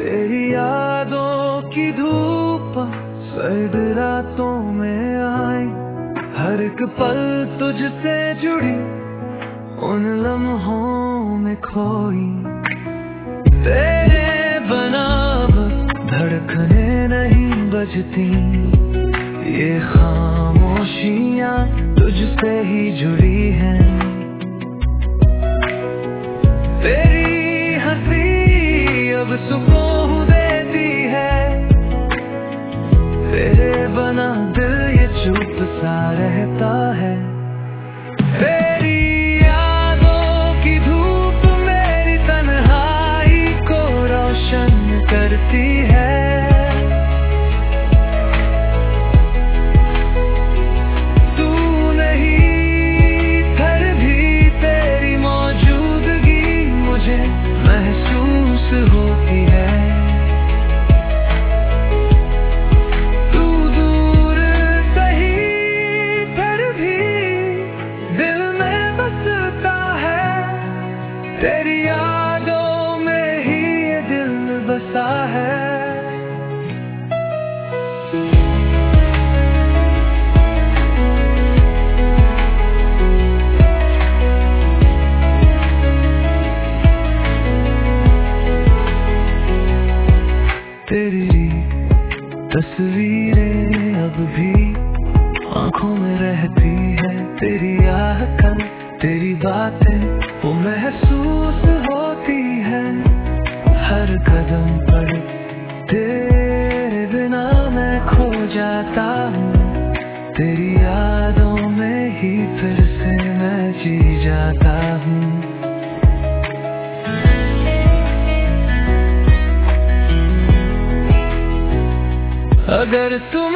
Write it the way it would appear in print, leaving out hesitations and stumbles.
तेरी यादों की धूप सर्द रातों में आई, हर एक पल तुझसे जुड़ी उन लम्हों में खोई। तेरे बिना धड़कने नहीं बजती, ये खामोशियां तुझसे ही जुड़ी हैं। तेरी हंसी अब सुकून देती है, तेरे बिना दिल ये चुप सा रहता है। तेरी यादों की धूप मेरी तन्हाई को रोशन करती है। तू नहीं फिर भी तेरी मौजूदगी मुझे महसूस होती है। तू दूर सही फिर भी दिल में बसता है। तेरी यादों में ही ये दिल बसा है। तेरी तस्वीरें अब भी आंखों में रहती है। तेरी आहट, तेरी बातें वो महसूस होती है। हर कदम पर तेरे बिना मैं खो जाता हूँ। तेरी यादों में ही फिर से मैं जी जाता हूँ। अगर तुम